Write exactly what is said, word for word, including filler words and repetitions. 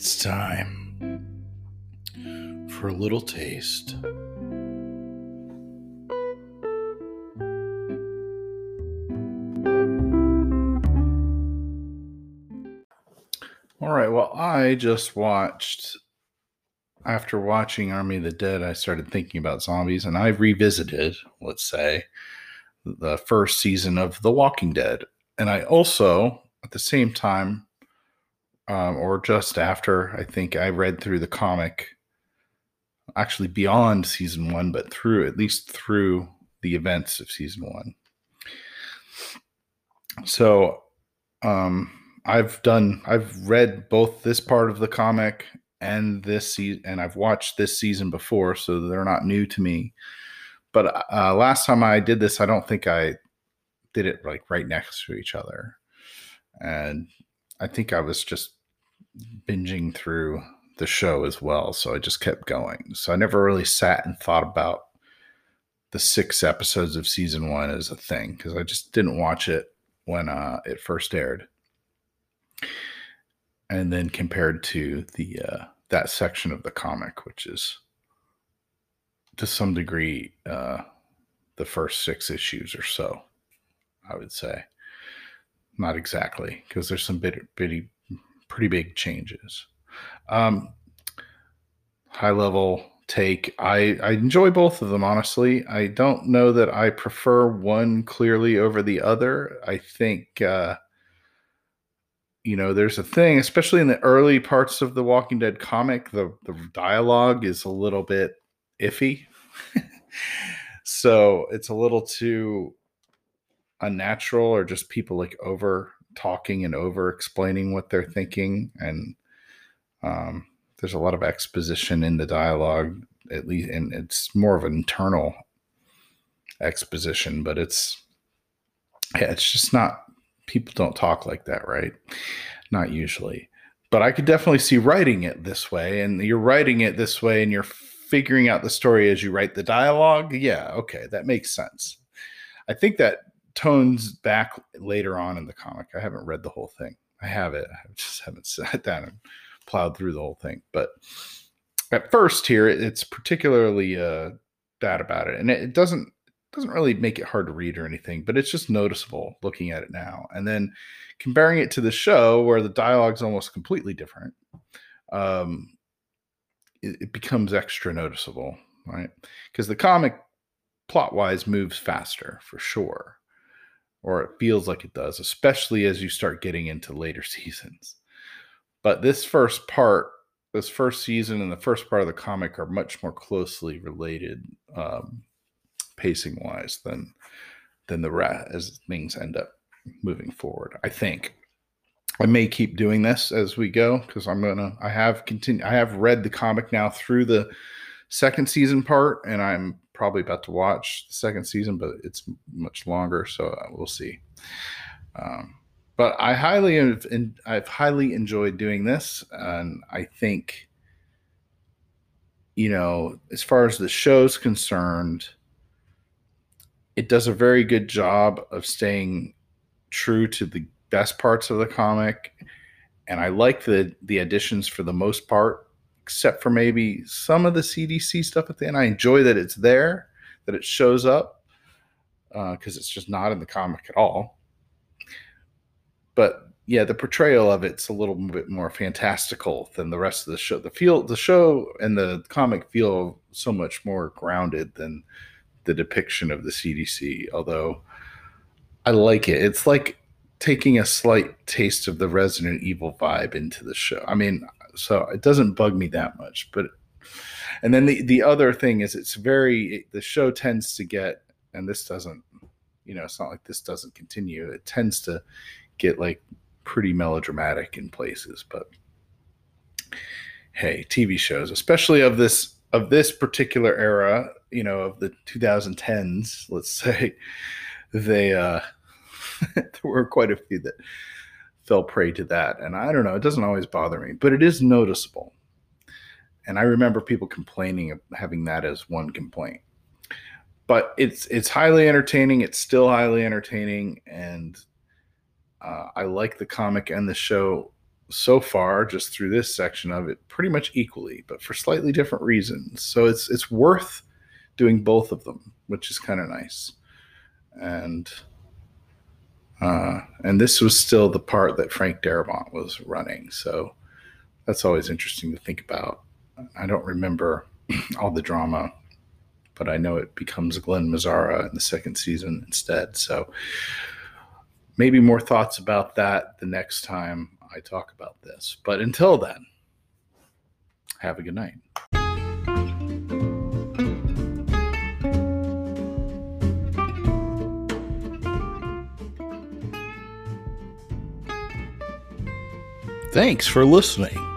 It's time for a little taste. All right, well, I just watched, after watching Army of the Dead, I started thinking about zombies, and I revisited, let's say, the first season of The Walking Dead. And I also, at the same time, um, or just after, I think I read through the comic, actually beyond season one, but through, at least through the events of season one. So, um, I've done, I've read both this part of the comic and this season, and I've watched this season before, so they're not new to me. But uh, last time I did this, I don't think I did it like right next to each other. And I think I was just binging through the show as well. So I just kept going. So I never really sat and thought about the six episodes of season one as a thing, because I just didn't watch it when uh, it first aired. And then compared to the uh, that section of the comic, which is to some degree uh, the first six issues or so, I would say. Not exactly, because there's some bit, bitty, pretty big changes. Um, high level take. I, I enjoy both of them, honestly. I don't know that I prefer one clearly over the other. I think, uh, you know, there's a thing, especially in the early parts of the Walking Dead comic, the, the dialogue is a little bit iffy. So it's a little too unnatural, or just people like over talking and over explaining what they're thinking. And um, there's a lot of exposition in the dialogue, at least, and it's more of an internal exposition, but it's, yeah, it's just not, people don't talk like that, right? Not usually. But I could definitely see writing it this way, and you're writing it this way and you're figuring out the story as you write the dialogue. Yeah, okay, that makes sense. I think that tones back later on in the comic. I haven't read the whole thing. I have it. I just haven't sat down and plowed through the whole thing. But at first here, it's particularly uh, bad about it. And it, it doesn't doesn't really make it hard to read or anything, but it's just noticeable looking at it now. And then comparing it to the show, where the dialogue's almost completely different, um, it, it becomes extra noticeable, right? Because the comic, plot-wise, moves faster, for sure. Or it feels like it does, especially as you start getting into later seasons. But this first part, this first season and the first part of the comic are much more closely related, um, pacing wise, than than the rest, as things end up moving forward. I think I may keep doing this as we go, because I'm gonna I have continue I have read the comic now through the second season part, and I'm probably about to watch the second season, but it's much longer, so we'll see. Um, but I highly I've highly enjoyed doing this, and I think, you know, as far as the show's concerned, it does a very good job of staying true to the best parts of the comic, and I like the the additions for the most part, except for maybe some of the C D C stuff at the end. I enjoy that it's there, that it shows up, because uh, it's just not in the comic at all. But yeah, the portrayal of it's a little bit more fantastical than the rest of the show. The feel, the show and the comic feel so much more grounded than the depiction of the C D C, although I like it. It's like taking a slight taste of the Resident Evil vibe into the show. I mean, so it doesn't bug me that much. But and then the, the other thing is, it's very, the show tends to get, and this doesn't, you know, it's not like this doesn't continue. It tends to get like pretty melodramatic in places. But hey, T V shows, especially of this of this particular era, you know, of the twenty tens, let's say, they uh there were quite a few that fell prey to that. And I don't know, it doesn't always bother me, but it is noticeable. And I remember people complaining of having that as one complaint. But it's it's highly entertaining. It's still highly entertaining, and uh, I like the comic and the show so far, just through this section of it, pretty much equally, but for slightly different reasons. So it's it's worth doing both of them, which is kind of nice. And uh, and this was still the part that Frank Darabont was running, so that's always interesting to think about. I don't remember all the drama, but I know it becomes Glenn Mazzara in the second season instead. So maybe more thoughts about that the next time I talk about this. But until then, have a good night. Thanks for listening.